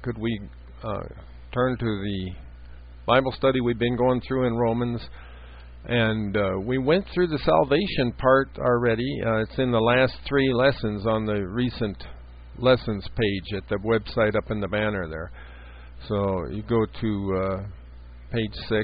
could we turn to the Bible study we've been going through in Romans? And we went through the salvation part already. It's in the last 3 lessons on the recent lessons page at the website up in the banner there. So you go to page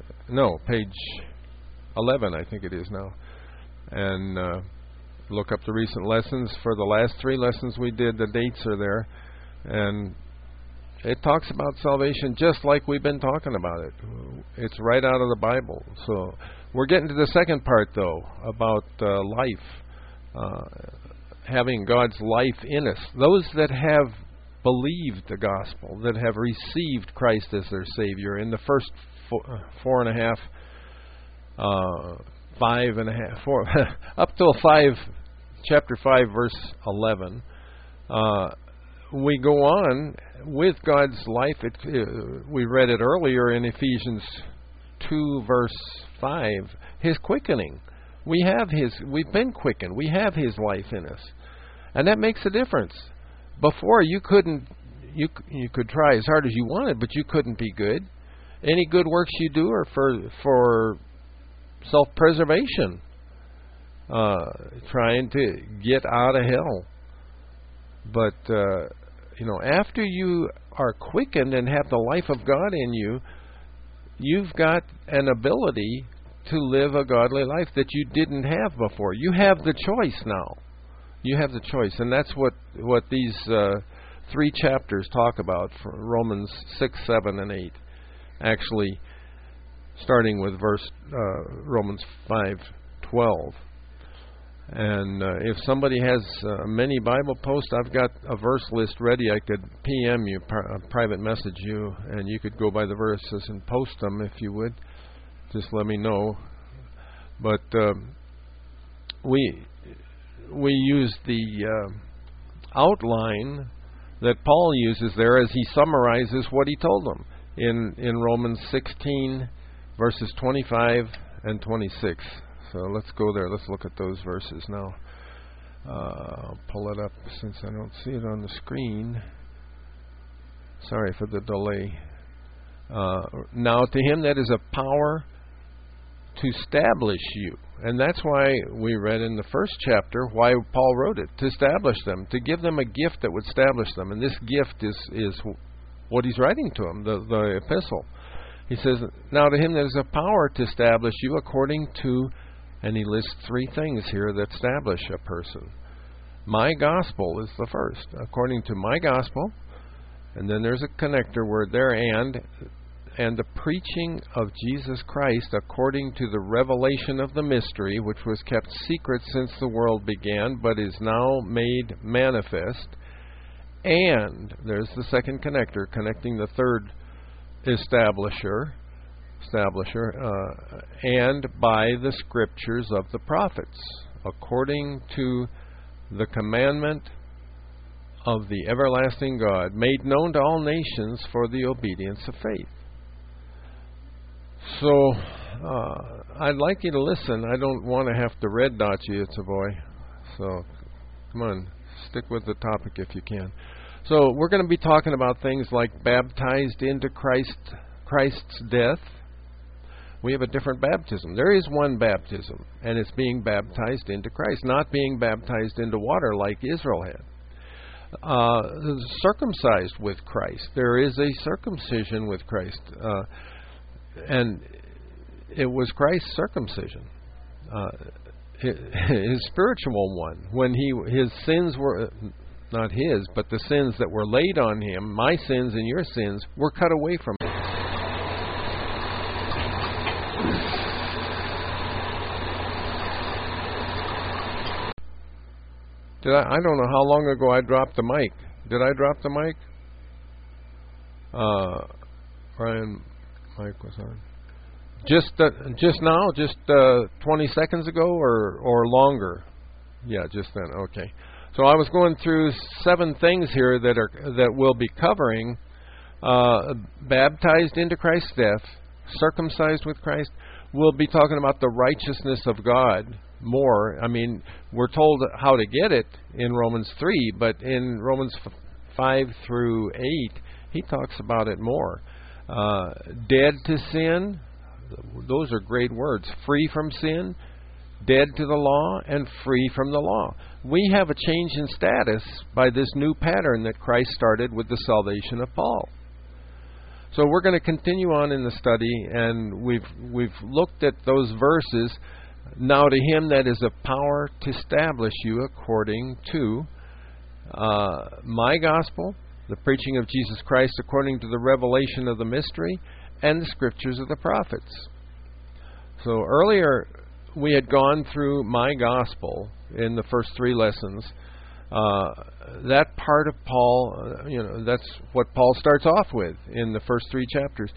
11, I think it is now, and look up the recent lessons. For the last 3 lessons we did, the dates are there, and it talks about salvation just like we've been talking about it. It's right out of the Bible. So we're getting to the second part, though, about life, having God's life in us. Those that have believed the gospel, that have received Christ as their Savior in the first 4.5, 5.5, up till 5, chapter 5, verse 11. We go on with God's life. We read it earlier in Ephesians 2, verse 5. His quickening. We've been quickened. We have His life in us, and that makes a difference. Before you couldn't. You could try as hard as you wanted, but you couldn't be good. Any good works you do are for self-preservation, trying to get out of hell. But after you are quickened and have the life of God in you, you've got an ability to live a godly life that you didn't have before. You have the choice now. You have the choice, and that's what these 3 chapters talk about, from Romans 6, 7, and 8. Actually, starting with Romans 5:12. And if somebody has many Bible posts, I've got a verse list ready. I could PM you, private message you, and you could go by the verses and post them if you would. Just let me know. But we use the outline that Paul uses there as he summarizes what he told them in Romans 16, verses 25 and 26. So let's go there. Let's look at those verses now. I'll pull it up since I don't see it on the screen. Sorry for the delay. Now to him that is a power to establish you. And that's why we read in the first chapter why Paul wrote it. To establish them. To give them a gift that would establish them. And this gift is what he's writing to them, the epistle. He says, now to him that is a power to establish you according to, and he lists 3 things here that establish a person. My gospel is the first. According to my gospel, and then there's a connector word there, and the preaching of Jesus Christ according to the revelation of the mystery, which was kept secret since the world began, but is now made manifest. And there's the second connector, connecting the third establisher, and by the scriptures of the prophets, according to the commandment of the everlasting God, made known to all nations for the obedience of faith. So, I'd like you to listen. I don't want to have to red dot you, it's a boy. So, come on, stick with the topic if you can. So, we're going to be talking about things like baptized into Christ's death. We have a different baptism. There is one baptism, and it's being baptized into Christ, not being baptized into water like Israel had. Circumcised with Christ. There is a circumcision with Christ. And it was Christ's circumcision, his spiritual one, when his sins were, not his, but the sins that were laid on him, my sins and your sins, were cut away from him. I don't know how long ago I dropped the mic. Did I drop the mic? Ryan, mic was on. Just now, 20 seconds ago, or longer? Yeah, just then. Okay. So I was going through 7 things here that we'll be covering: baptized into Christ's death, circumcised with Christ. We'll be talking about the righteousness of God more. I mean, we're told how to get it in Romans 3, but in Romans 5 through 8, he talks about it more. Dead to sin, those are great words. Free from sin, dead to the law, and free from the law. We have a change in status by this new pattern that Christ started with the salvation of Paul. So we're going to continue on in the study, and we've looked at those verses. Now to him that is of power to establish you according to my gospel, the preaching of Jesus Christ according to the revelation of the mystery, and the scriptures of the prophets. So earlier we had gone through my gospel in the first 3 lessons. That part of Paul, that's what Paul starts off with in the first 3 chapters.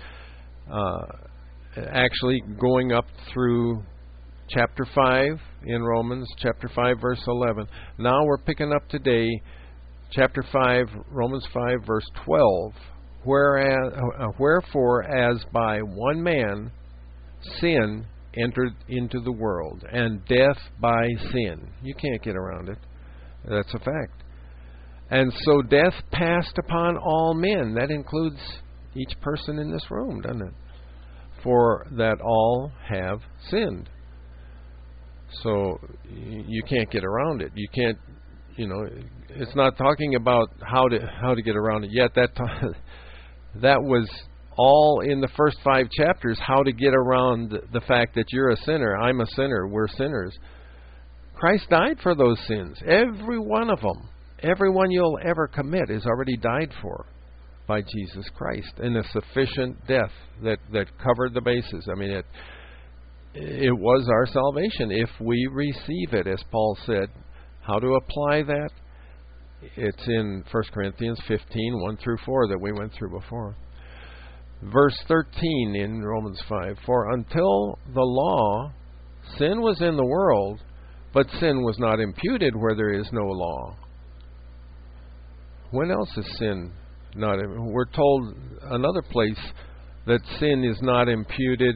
Actually going up through chapter 5 in Romans, chapter 5, verse 11. Now we're picking up today, chapter 5, Romans 5, verse 12. Wherefore, as by one man sin entered into the world, and death by sin. You can't get around it. That's a fact. And so death passed upon all men. That includes each person in this room, doesn't it? For that all have sinned. So you can't get around it. You can't, it's not talking about how to get around it yet. That was all in the first 5 chapters, how to get around the fact that you're a sinner, I'm a sinner, we're sinners. Christ died for those sins. Every one of them. Every one you'll ever commit is already died for by Jesus Christ in a sufficient death that covered the bases. I mean, it was our salvation if we receive it, as Paul said. How to apply that? It's in 1 Corinthians 15, 1 through 4 that we went through before. Verse 13 in Romans 5, for until the law, sin was in the world, but sin was not imputed where there is no law. When else is sin not? We're told another place that sin is not imputed,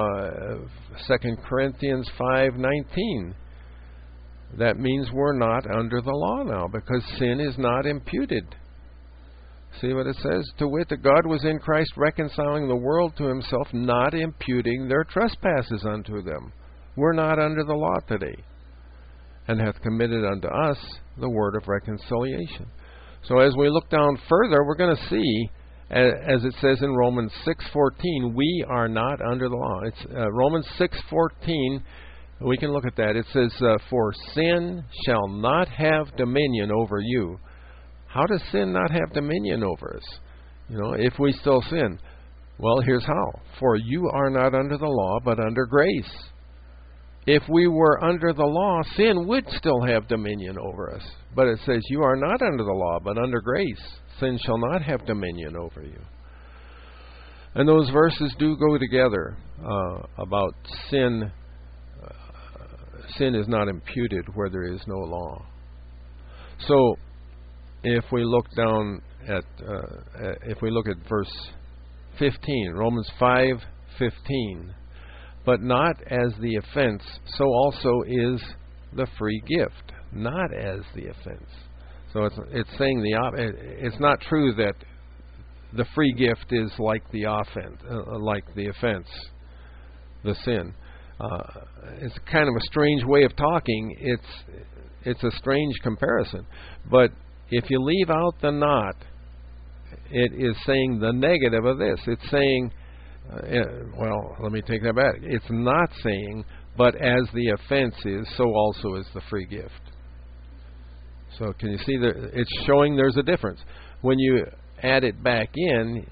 2 Corinthians 5:19. That means we're not under the law now, because sin is not imputed. See what it says? To wit, that God was in Christ reconciling the world to himself, not imputing their trespasses unto them. We're not under the law today, and hath committed unto us the word of reconciliation. So as we look down further, we're going to see, as it says in Romans 6:14, we are not under the law. It's Romans 6:14. We can look at that. It says, for sin shall not have dominion over you. How does sin not have dominion over us? If we still sin. Well, here's how. For you are not under the law, but under grace. If we were under the law, sin would still have dominion over us. But it says, you are not under the law, but under grace. Sin shall not have dominion over you. And those verses do go together about sin. Sin is not imputed where there is no law. So, if we look down at, verse 15, Romans 5:15, but not as the offense, so also is the free gift. Not as the offense. So it's saying it's not true that the free gift is like the offense, the sin. It's kind of a strange way of talking. It's a strange comparison. But if you leave out the not, it is saying the negative of this. It's saying, let me take that back. It's not saying, but as the offense is, so also is the free gift. So can you see that it's showing there's a difference. When you add it back in,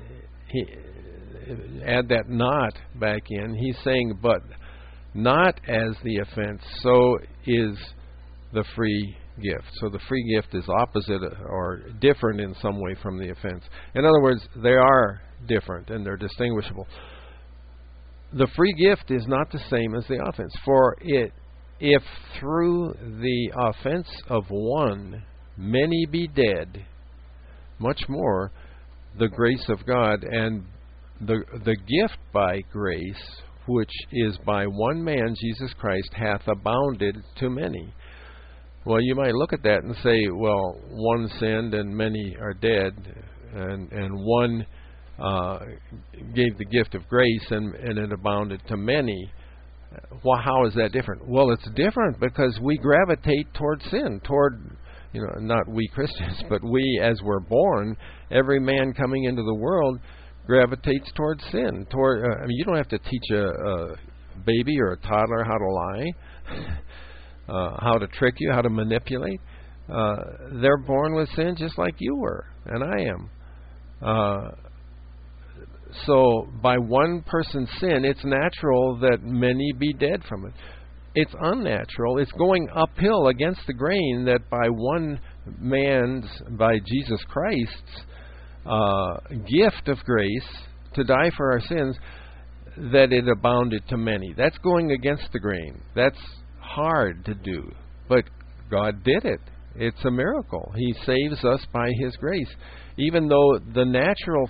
add that not back in, he's saying, but not as the offense, so is the free gift. So the free gift is opposite or different in some way from the offense. In other words, they are different and they're distinguishable. The free gift is not the same as the offense. For if through the offense of one many be dead, much more the grace of God and the gift by grace, which is by one man, Jesus Christ, hath abounded to many. Well, you might look at that and say, well, one sinned and many are dead, and one gave the gift of grace and it abounded to many. Well, how is that different? Well, it's different because we gravitate toward sin, not we Christians, but we as we're born, every man coming into the world gravitates toward sin. You don't have to teach a baby or a toddler how to lie, how to trick you, how to manipulate. They're born with sin just like you were, and I am. So by one person's sin, it's natural that many be dead from it. It's unnatural. It's going uphill against the grain that by one man's, by Jesus Christ's gift of grace to die for our sins, that it abounded to many. That's going against the grain. That's hard to do. But God did it. It's a miracle. He saves us by His grace. Even though the natural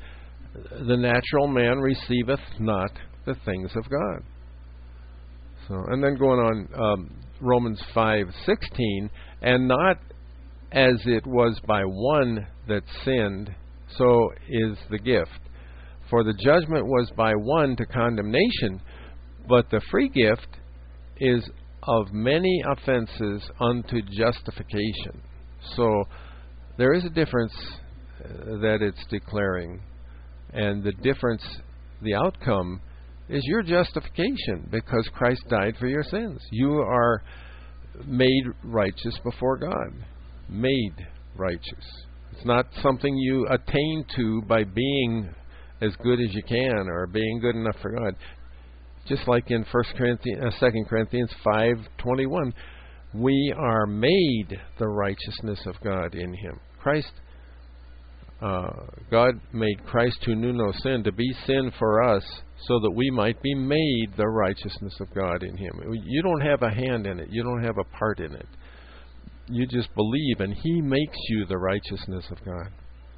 man receiveth not the things of God. So, and then going on, Romans 5:16, and not as it was by one that sinned, so is the gift. For the judgment was by one to condemnation, but the free gift is of many offenses unto justification. So there is a difference that it's declaring. And the difference, the outcome, is your justification because Christ died for your sins. You are made righteous before God. Made righteous. It's not something you attain to by being as good as you can or being good enough for God. Just like in 2 Corinthians 5:21, we are made the righteousness of God in Him. God made Christ who knew no sin to be sin for us so that we might be made the righteousness of God in Him. You don't have a hand in it. You don't have a part in it. You just believe and He makes you the righteousness of God.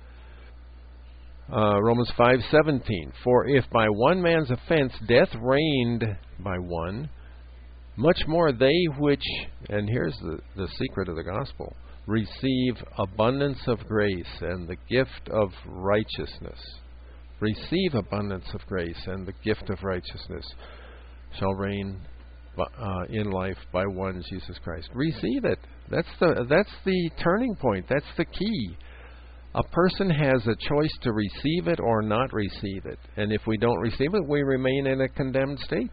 Romans 5:17, for if by one man's offense death reigned by one, much more they which, and here's the secret of the gospel, receive abundance of grace and the gift of righteousness. Receive abundance of grace and the gift of righteousness shall reign in life by one Jesus Christ. Receive it. That's the turning point. That's the key. A person has a choice to receive it or not receive it. And if we don't receive it, we remain in a condemned state.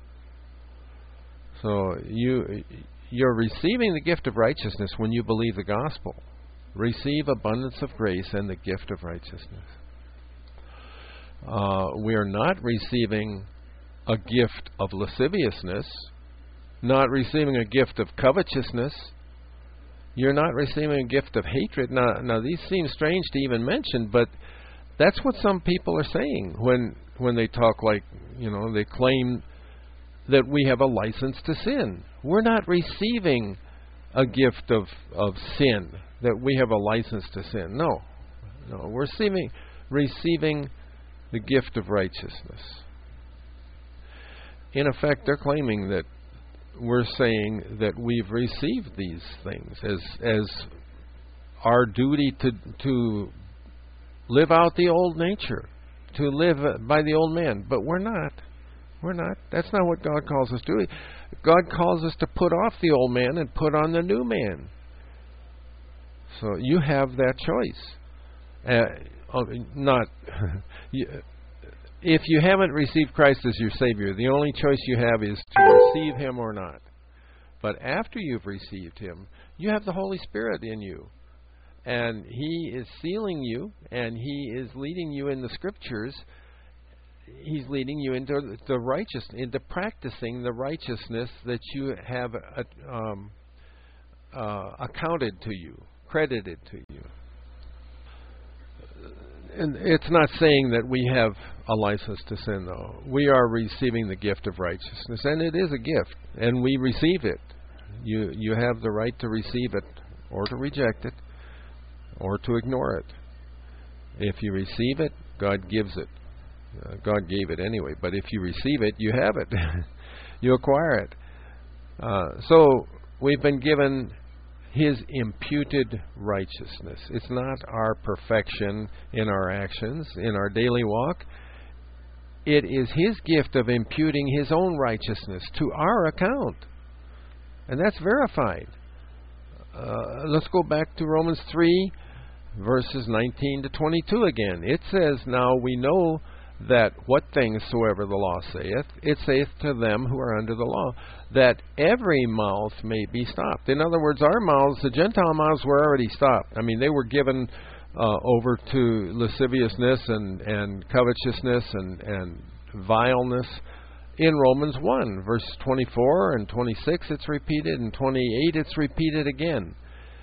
So you're receiving the gift of righteousness when you believe the gospel. Receive abundance of grace and the gift of righteousness. We are not receiving a gift of lasciviousness, not receiving a gift of covetousness. You're not receiving a gift of hatred. Now these seem strange to even mention, but that's what some people are saying when they talk like, they claim that we have a license to sin. We're not receiving a gift of sin, that we have a license to sin. No, we're receiving the gift of righteousness. In effect, they're claiming that we're saying that we've received these things as our duty to live out the old nature, to live by the old man. But we're not. We're not. That's not what God calls us to do. God calls us to put off the old man and put on the new man. So you have that choice. If you haven't received Christ as your Savior, the only choice you have is to receive Him or not. But after you've received Him, you have the Holy Spirit in you. And He is sealing you, and He is leading you in the Scriptures. He's leading you into into practicing the righteousness that you have accounted to you, credited to you. And it's not saying that we have a license to sin, though. We are receiving the gift of righteousness, and it is a gift, and we receive it. You have the right to receive it, or to reject it, or to ignore it. If you receive it, God gives it. God gave it anyway, but if you receive it, you have it. You acquire it. So we've been given His imputed righteousness. It's not our perfection in our actions, in our daily walk. It is His gift of imputing His own righteousness to our account. And that's verified. Let's go back to Romans 3, verses 19 to 22 again. It says, "Now we know that what things soever the law saith, it saith to them who are under the law, that every mouth may be stopped." In other words, our mouths, the Gentile mouths, were already stopped. I mean, they were given over to lasciviousness and covetousness and vileness. In Romans 1, verse 24 and 26, it's repeated. In 28, it's repeated again.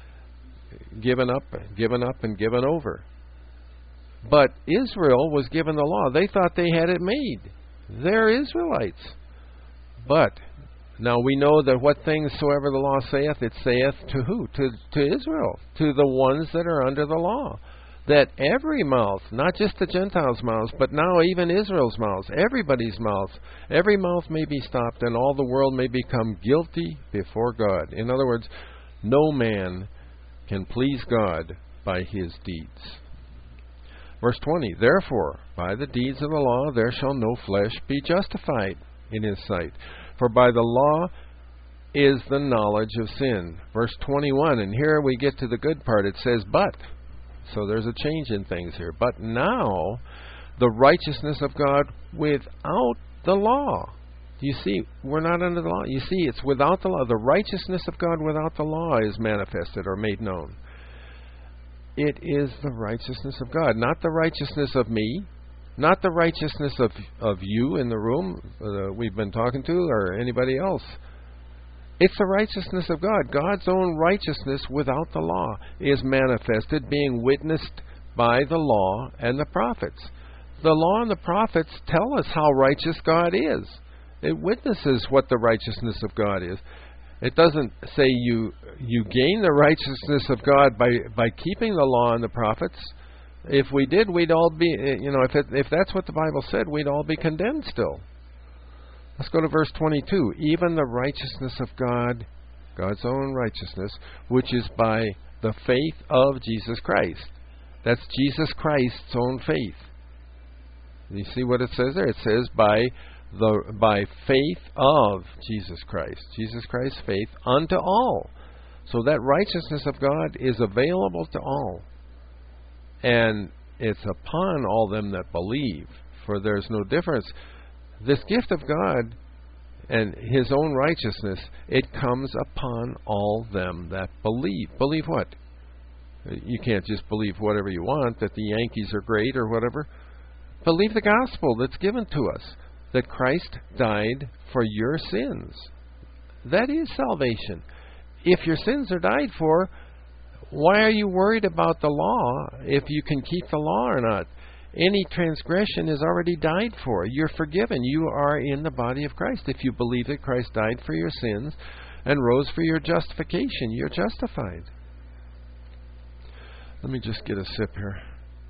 Given up, and given over. But Israel was given the law. They thought they had it made. They're Israelites. But now we know that what things soever the law saith, it saith to who? To Israel, to the ones that are under the law. That every mouth, not just the Gentiles' mouths, but now even Israel's mouths, everybody's mouth, every mouth may be stopped, and all the world may become guilty before God. In other words, no man can please God by his deeds. Verse 20, "Therefore, by the deeds of the law there shall no flesh be justified in His sight. For by the law is the knowledge of sin." Verse 21, and here we get to the good part. It says, "But," so there's a change in things here. "But now the righteousness of God without the law." You see, we're not under the law. You see, it's without the law. The righteousness of God without the law is manifested or made known. It is the righteousness of God, not the righteousness of me, not the righteousness of you in the room we've been talking to, or anybody else. It's the righteousness of God. God's own righteousness without the law is manifested, being witnessed by the law and the prophets. The law and the prophets tell us how righteous God is. It witnesses what the righteousness of God is. It doesn't say you gain the righteousness of God by keeping the law and the prophets. If we did, we'd all be, if that's what the Bible said, we'd all be condemned still. Let's go to verse 22. "Even the righteousness of God, God's own righteousness, which is by the faith of Jesus Christ." That's Jesus Christ's own faith. You see what it says there? It says by faith of Jesus Christ. Jesus Christ's faith unto all. So that righteousness of God is available to all. And it's upon all them that believe. For there's no difference. This gift of God and His own righteousness, it comes upon all them that believe. Believe what? You can't just believe whatever you want, that the Yankees are great or whatever. Believe the gospel that's given to us, that Christ died for your sins. That is salvation. If your sins are died for, why are you worried about the law if you can keep the law or not? Any transgression is already died for. You're forgiven. You are in the body of Christ. If you believe that Christ died for your sins and rose for your justification, you're justified. Let me just get a sip here.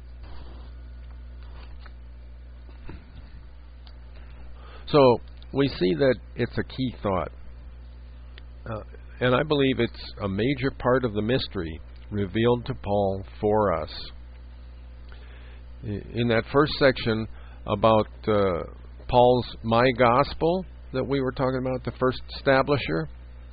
So we see that it's a key thought. And I believe it's a major part of the mystery revealed to Paul for us. In that first section about Paul's My Gospel that we were talking about, the first establisher,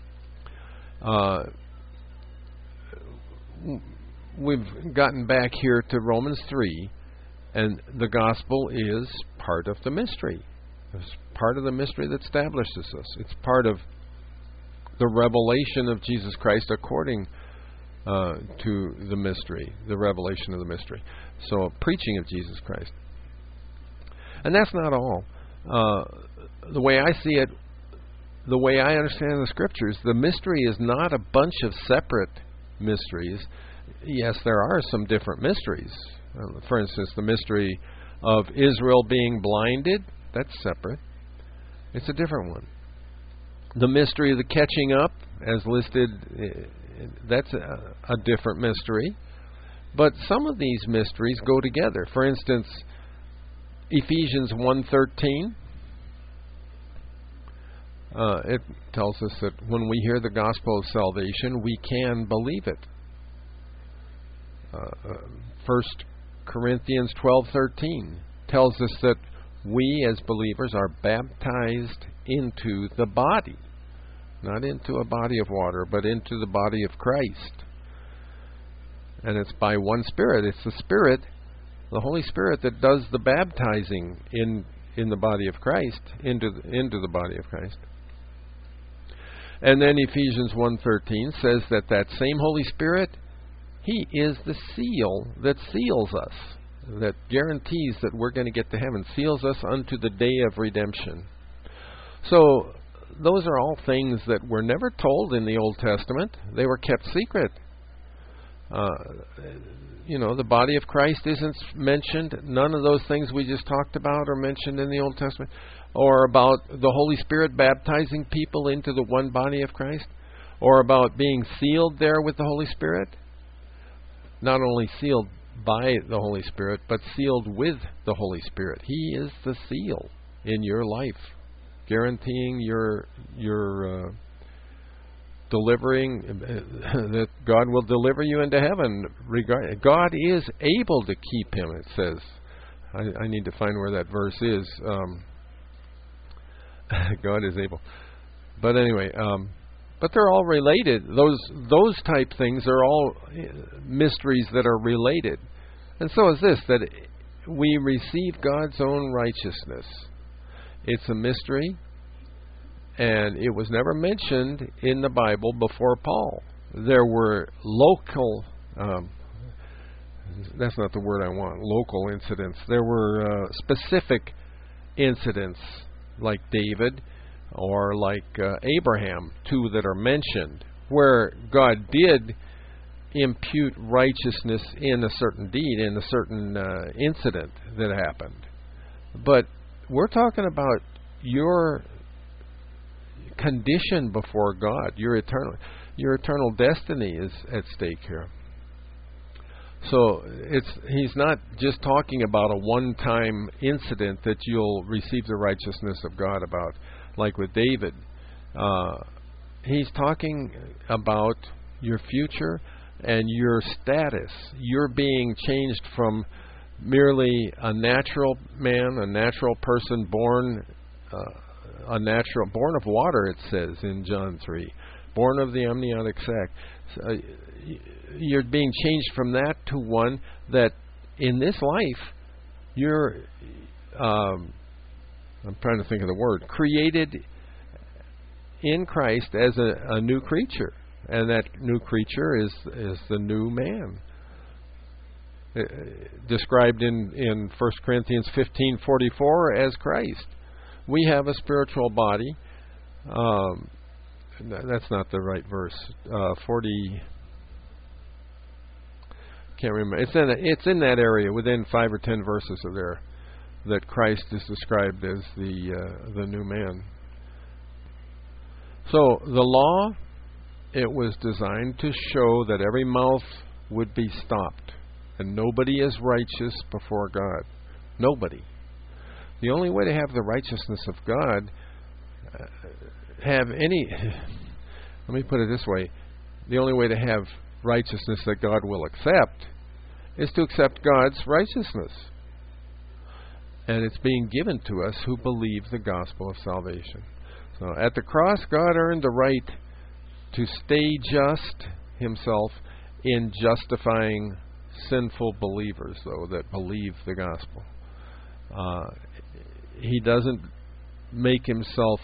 we've gotten back here to Romans 3, and the gospel is part of the mystery. It's part of the mystery that establishes us. It's part of the revelation of Jesus Christ according to the mystery, the revelation of the mystery. So, preaching of Jesus Christ. And that's not all. The way I see it, the way I understand the Scriptures, the mystery is not a bunch of separate mysteries. Yes, there are some different mysteries. For instance, the mystery of Israel being blinded, that's separate. It's a different one. The mystery of the catching up, as listed, that's a different mystery. But some of these mysteries go together. For instance, Ephesians 1:13. It tells us that when we hear the gospel of salvation, we can believe it. 1 Corinthians 12:13 tells us that we as believers are baptized into the body, not into a body of water, but into the body of Christ. And it's by one Spirit. It's the Spirit, the Holy Spirit, that does the baptizing in the body of Christ, into the body of Christ. And then Ephesians 1:13 says that same Holy Spirit, He is the seal that seals us, that guarantees that we're going to get to heaven, seals us unto the day of redemption. So those are all things that were never told in the Old Testament. They were kept secret. The body of Christ isn't mentioned. None of those things we just talked about are mentioned in the Old Testament. Or about the Holy Spirit baptizing people into the one body of Christ. Or about being sealed there with the Holy Spirit. Not only sealed by the Holy Spirit, but sealed with the Holy Spirit. He is the seal in your life, guaranteeing your delivering, that God will deliver you into heaven. God is able to keep him, it says. I need to find where that verse is. God is able. But anyway, but they're all related. Those type things are all mysteries that are related. And so is this, that we receive God's own righteousness. It's a mystery, and it was never mentioned in the Bible before Paul. There were local, that's not the word I want, local incidents. There were specific incidents like David or like Abraham, two that are mentioned, where God did impute righteousness in a certain deed, in a certain incident that happened. But we're talking about your condition before God. Your eternal destiny is at stake here. So he's not just talking about a one-time incident that you'll receive the righteousness of God about, like with David. He's talking about your future and your status. You're being changed from merely a natural man, a natural person born of water, it says in John 3, born of the amniotic sac. You're being changed from that to one that in this life you're, I'm trying to think of the word, created in Christ as a new creature. And that new creature is the new man. Described in 1 Corinthians 15:44 as Christ. We have a spiritual body. That's not the right verse. 40. Can't remember. It's in that area, within 5 or 10 verses of there, that Christ is described as the new man. So the law, it was designed to show that every mouth would be stopped, and nobody is righteous before God. Nobody. The only way to have the righteousness of God, let me put it this way, the only way to have righteousness that God will accept is to accept God's righteousness. And it's being given to us who believe the gospel of salvation. So at the cross, God earned the right to stay just himself in justifying sinful believers, though, that believe the gospel. He doesn't make himself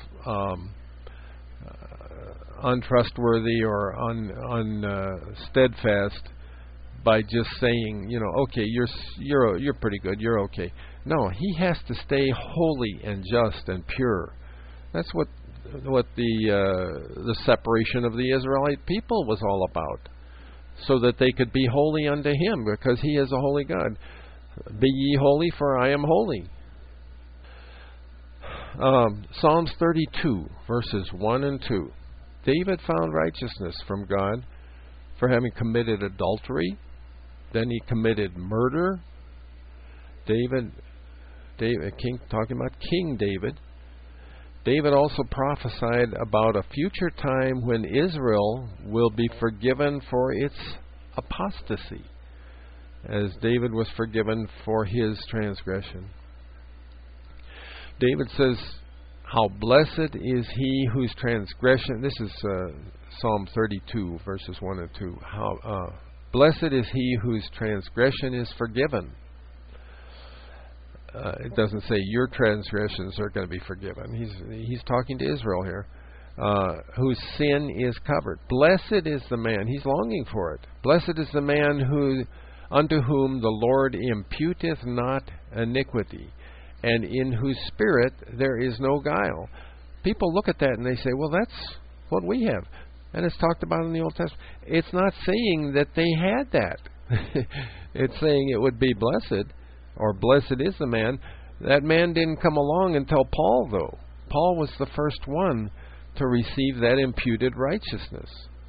untrustworthy or unsteadfast by just saying, okay, you're pretty good, you're okay. No, he has to stay holy and just and pure. That's what the separation of the Israelite people was all about, so that they could be holy unto him, because he is a holy God. Be ye holy, for I am holy. Psalms 32, verses 1 and 2. David found righteousness from God for having committed adultery. Then he committed murder. David, talking about King David. David also prophesied about a future time when Israel will be forgiven for its apostasy, as David was forgiven for his transgression. David says, how blessed is he whose transgression, this is Psalm 32, verses 1 and 2. How blessed is he whose transgression is forgiven. It doesn't say your transgressions are going to be forgiven. He's talking to Israel here. Whose sin is covered. Blessed is the man. He's longing for it. Blessed is the man unto whom the Lord imputeth not iniquity, and in whose spirit there is no guile. People look at that and they say, well, that's what we have. And it's talked about in the Old Testament. It's not saying that they had that. It's saying it would be blessed, or blessed is the man. That man didn't come along until Paul, though. Paul was the first one to receive that imputed righteousness.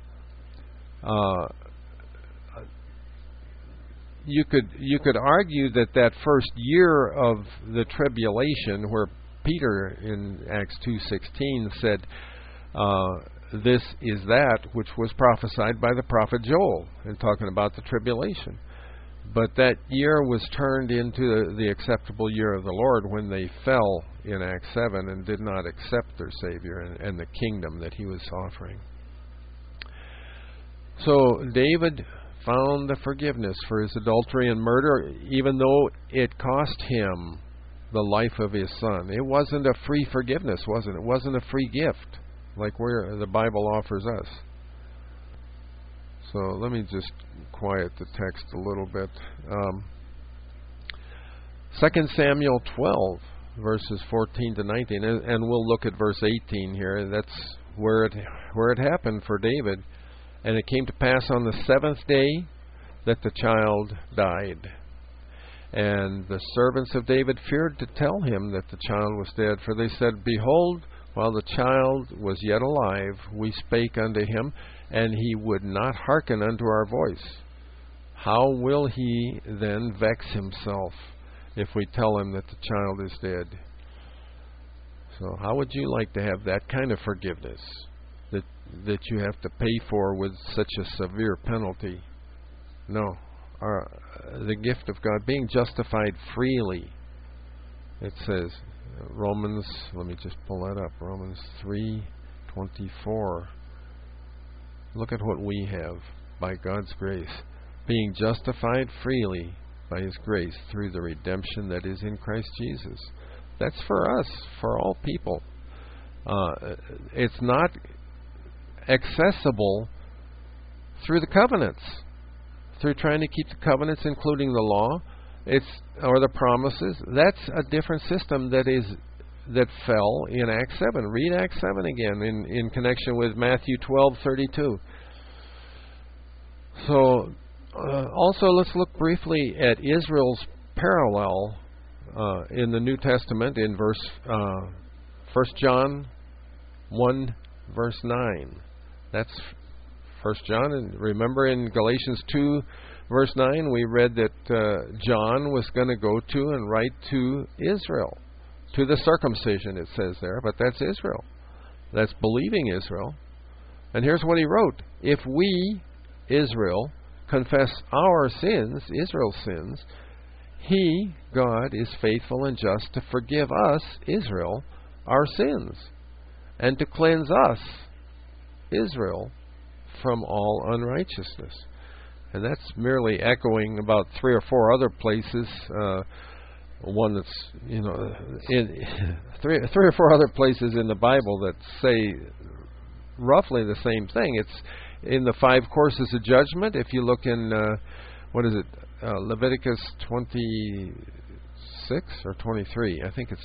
You could argue that first year of the tribulation, where Peter in Acts 2:16 said, this is that which was prophesied by the prophet Joel, in talking about the tribulation. But that year was turned into the acceptable year of the Lord when they fell in Acts 7 and did not accept their Savior and the kingdom that he was offering. So David found the forgiveness for his adultery and murder, even though it cost him the life of his son. It wasn't a free forgiveness, was it? It wasn't a free gift like the Bible offers us. So let me just quiet the text a little bit. 2 Samuel 12, verses 14 to 19, and we'll look at verse 18 here. That's where it happened for David. And it came to pass on the 7th day that the child died. And the servants of David feared to tell him that the child was dead, for they said, behold, while the child was yet alive, we spake unto him, and he would not hearken unto our voice. How will he then vex himself if we tell him that the child is dead? So how would you like to have that kind of forgiveness that you have to pay for with such a severe penalty? No. The gift of God, being justified freely. It says, Romans, let me just pull that up, Romans 3:24. Look at what we have by God's grace. Being justified freely by his grace through the redemption that is in Christ Jesus. That's for us, for all people. It's not accessible through the covenants, through trying to keep the covenants, including the law, or the promises. That's a different system that fell in Acts 7. Read Acts 7 again in connection with Matthew 12:32. So, also let's look briefly at Israel's parallel in the New Testament in 1 John 1 verse 9. That's 1 John, and remember in Galatians 2 verse 9 we read that John was going to go to and write to Israel, to the circumcision, it says there, but that's Israel. That's believing Israel. And here's what he wrote. If we, Israel, confess our sins, Israel's sins, he, God, is faithful and just to forgive us, Israel, our sins, and to cleanse us, Israel, from all unrighteousness. And that's merely echoing about 3 or 4 other places. One that's, in 3 or 4 other places in the Bible that say roughly the same thing. It's in the 5 courses of judgment. If you look in, Leviticus 26 or 23. I think it's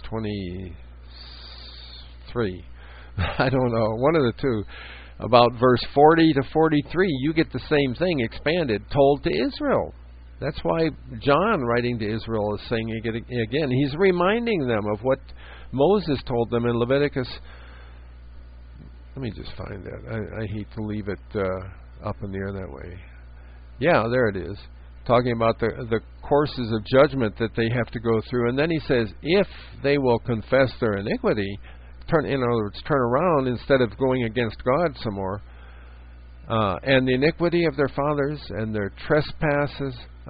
23. I don't know. One of the two. About verse 40 to 43, you get the same thing expanded, told to Israel. That's why John, writing to Israel, is saying it again. He's reminding them of what Moses told them in Leviticus. Let me just find that. I hate to leave it up in the air that way. Yeah, there it is. Talking about the courses of judgment that they have to go through. And then he says, if they will confess their iniquity, in other words, turn around instead of going against God some more. And the iniquity of their fathers and their trespass,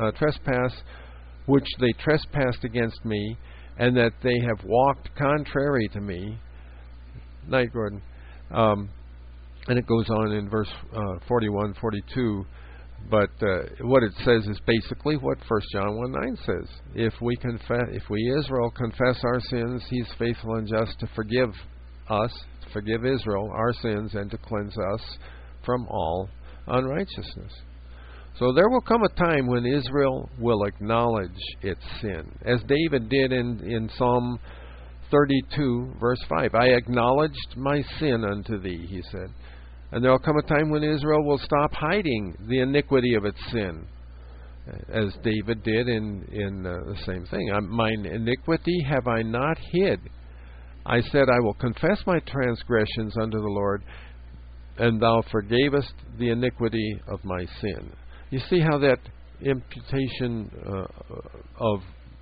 which they trespassed against me, and that they have walked contrary to me. Night, Gordon. And it goes on in verse 41, 42. But what it says is basically what 1 John 1:9 says. If we Israel confess our sins, He's faithful and just to forgive us, to forgive Israel our sins, and to cleanse us from all unrighteousness. So there will come a time when Israel will acknowledge its sin, as David did in Psalm 32, verse 5. I acknowledged my sin unto thee, he said. And there will come a time when Israel will stop hiding the iniquity of its sin, as David did in the same thing. Mine iniquity have I not hid. I said, I will confess my transgressions unto the Lord, and thou forgavest the iniquity of my sin. You see how that imputation of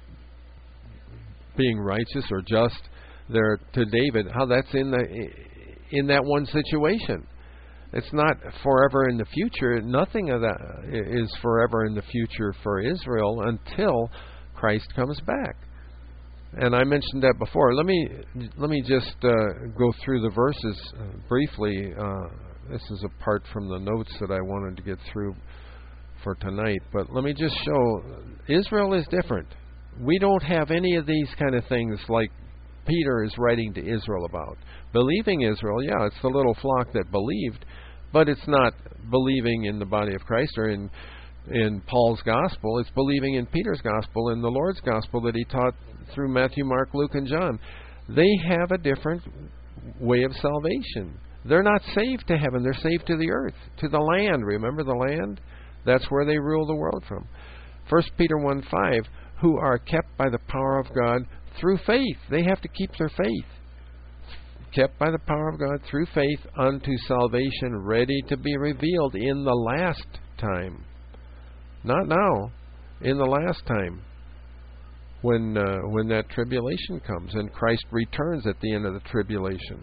being righteous or just there to David, how that's in that one situation. It's not forever in the future. Nothing of that is forever in the future for Israel until Christ comes back. And I mentioned that before. Let me just go through the verses briefly. This is apart from the notes that I wanted to get through for tonight. But let me just show Israel is different. We don't have any of these kind of things like Peter is writing to Israel about. Believing Israel, yeah, it's the little flock that believed, but it's not believing in the body of Christ or in Paul's gospel. It's believing in Peter's gospel and the Lord's gospel that he taught through Matthew, Mark, Luke, and John. They have a different way of salvation. They're not saved to heaven. They're saved to the earth, to the land. Remember the land? That's where they rule the world from. 1 Peter 1:5, who are kept by the power of God through faith. They have to keep their faith. Kept by the power of God through faith unto salvation, ready to be revealed in the last time. Not now, in the last time, when that tribulation comes and Christ returns at the end of the tribulation.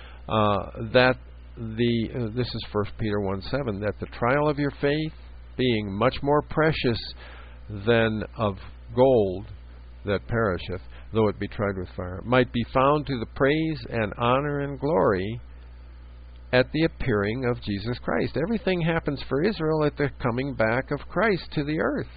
This is 1 Peter 1:7, that the trial of your faith, being much more precious than of gold that perisheth, though it be tried with fire, might be found to the praise and honor and glory at the appearing of Jesus Christ. Everything happens for Israel at the coming back of Christ to the earth.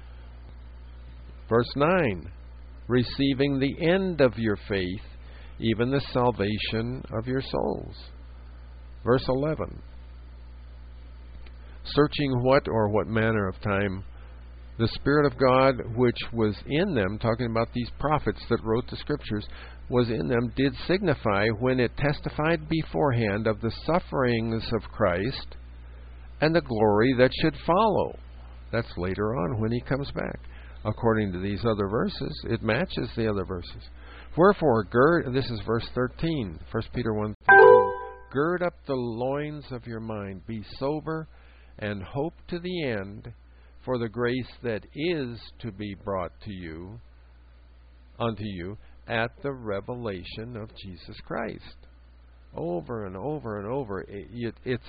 Verse 9, receiving the end of your faith, even the salvation of your souls. Verse 11, searching what manner of time the Spirit of God which was in them, talking about these prophets that wrote the Scriptures, was in them, did signify when it testified beforehand of the sufferings of Christ and the glory that should follow. That's later on when He comes back. According to these other verses, it matches the other verses. Wherefore, this is verse 13, 1 Peter 1:13, gird up the loins of your mind, be sober, and hope to the end for the grace that is to be brought to you, unto you, at the revelation of Jesus Christ. Over and over and over, it is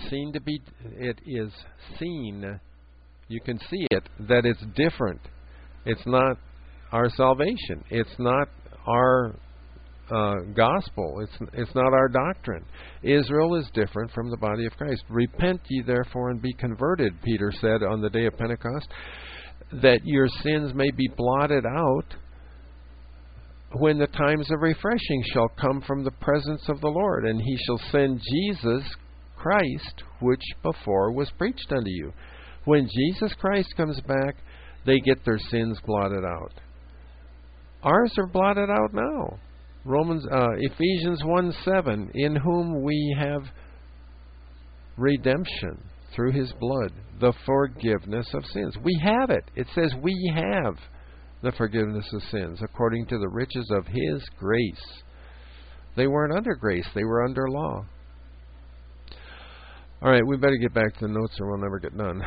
seen, you can see it, that it's different. It's not our salvation. It's not our gospel. It's not our doctrine. Israel is different from the body of Christ. Repent ye therefore and be converted, Peter said on the day of Pentecost, that your sins may be blotted out when the times of refreshing shall come from the presence of the Lord, and He shall send Jesus Christ, which before was preached unto you. When Jesus Christ comes back, they get their sins blotted out. Ours are blotted out now. Ephesians 1:7, in whom we have redemption through His blood, the forgiveness of sins. We have it. It says we have the forgiveness of sins according to the riches of His grace. They weren't under grace. They were under law. All right, we better get back to the notes or we'll never get done.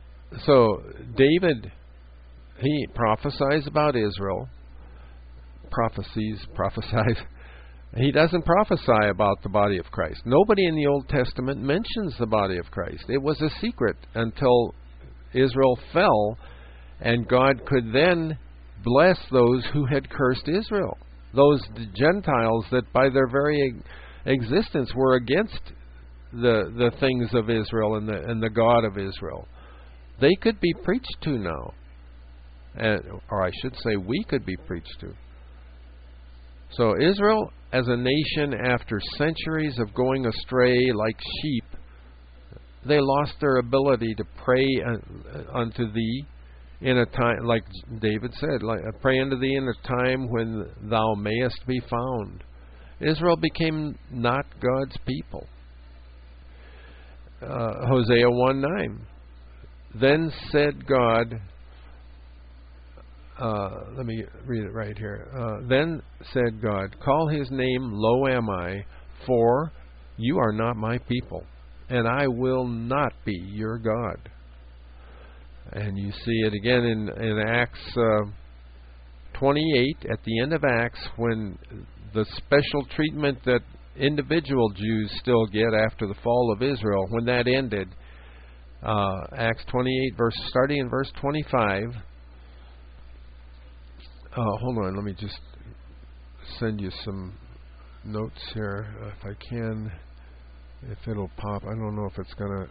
So David, he prophesies about Israel. prophesies. He doesn't prophesy about the body of Christ. Nobody in the Old Testament mentions the body of Christ. It was a secret until Israel fell, and God could then bless those who had cursed Israel. Those Gentiles that by their very existence were against the things of Israel and the God of Israel. They could be preached to now. Or I should say we could be preached to. So Israel as a nation, after centuries of going astray like sheep, they lost their ability to pray unto thee in a time, like David said, like, pray unto thee in a time when thou mayest be found. Israel became not God's people. Hosea 1:9. Then said God, let me read it right here. Then said God, call his name Lo Am I, for you are not my people, and I will not be your God. And you see it again in Acts 28, at the end of Acts, when the special treatment that individual Jews still get after the fall of Israel, when that ended, Acts 28, starting in verse 25. Hold on, let me just send you some notes here, if I can, if it'll pop. I don't know if it's going to...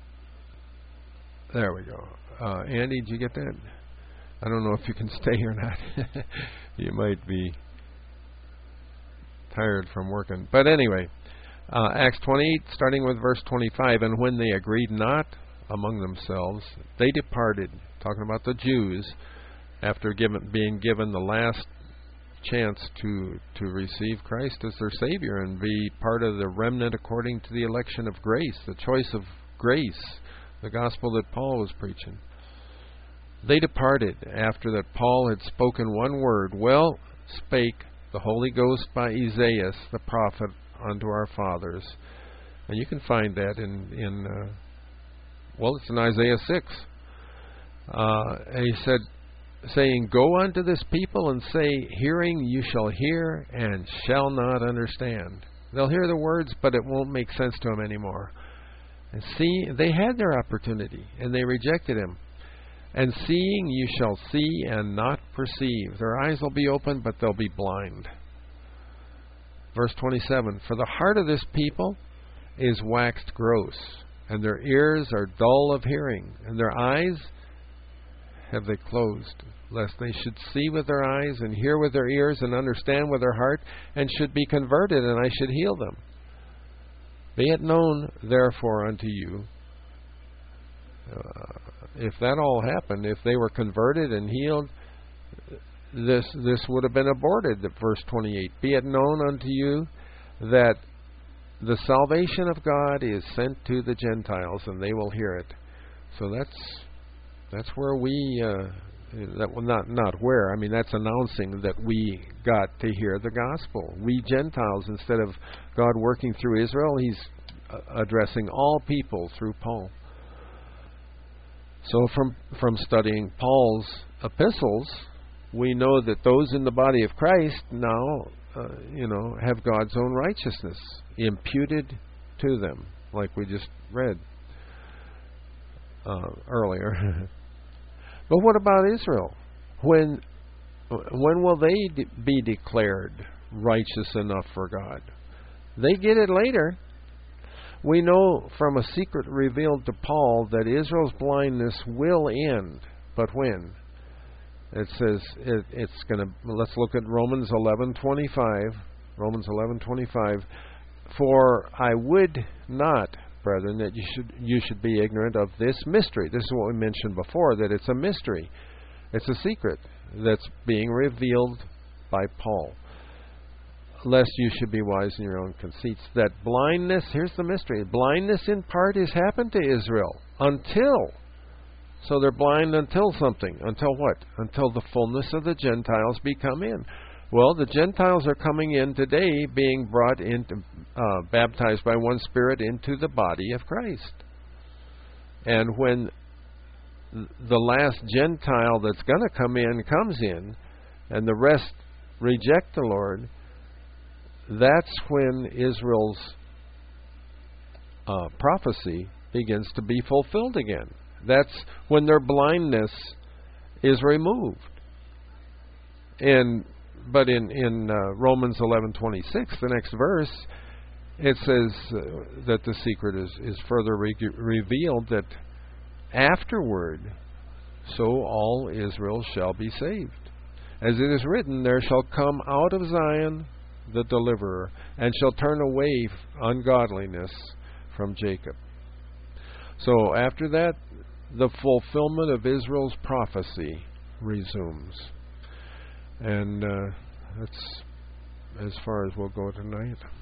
There we go. Andy, did you get that? I don't know if you can stay or not. You might be tired from working. But anyway, Acts 28, starting with verse 25, and when they agreed not among themselves, they departed, talking about the Jews, after being given the last chance to receive Christ as their Savior and be part of the remnant according to the election of grace, the choice of grace, the gospel that Paul was preaching. They departed after that Paul had spoken one word. Well spake the Holy Ghost by Isaiah the prophet unto our fathers. And you can find that it's in Isaiah 6. And he said, saying, go unto this people and say, hearing you shall hear and shall not understand. They'll hear the words, but it won't make sense to them anymore. And see, they had their opportunity, and they rejected him. And seeing you shall see and not perceive. Their eyes will be open, but they'll be blind. Verse 27, for the heart of this people is waxed gross, and their ears are dull of hearing, and their eyes have they closed, lest they should see with their eyes, and hear with their ears, and understand with their heart, and should be converted, and I should heal them. Be it known, therefore, unto you, if that all happened, if they were converted and healed, this would have been aborted, verse 28. Be it known unto you that the salvation of God is sent to the Gentiles, and they will hear it. So that's where we, not where, I mean that's announcing that we got to hear the gospel. We Gentiles, instead of God working through Israel, He's addressing all people through Paul. So from studying Paul's epistles, we know that those in the body of Christ now, have God's own righteousness imputed to them, like we just read earlier. But what about Israel? When will they be declared righteous enough for God? They get it later. We know from a secret revealed to Paul that Israel's blindness will end. But when? It says it's going to. Let's look at Romans 11:25. Romans 11:25. For I would not, brethren, that you should be ignorant of this mystery. This is what we mentioned before, that it's a mystery. It's a secret that's being revealed by Paul. Lest you should be wise in your own conceits. That blindness, here's the mystery, blindness in part has happened to Israel until. So they're blind until something. Until what? Until the fullness of the Gentiles be come in. Well, the Gentiles are coming in today, being brought into, baptized by one Spirit into the body of Christ. And when the last Gentile that's going to come in comes in, and the rest reject the Lord, that's when Israel's prophecy begins to be fulfilled again. That's when their blindness is removed. But in Romans 11:26, the next verse, it says that the secret is further revealed, that afterward, so all Israel shall be saved. As it is written, there shall come out of Zion the deliverer, and shall turn away ungodliness from Jacob. So after that, the fulfillment of Israel's prophecy resumes. And that's as far as we'll go tonight.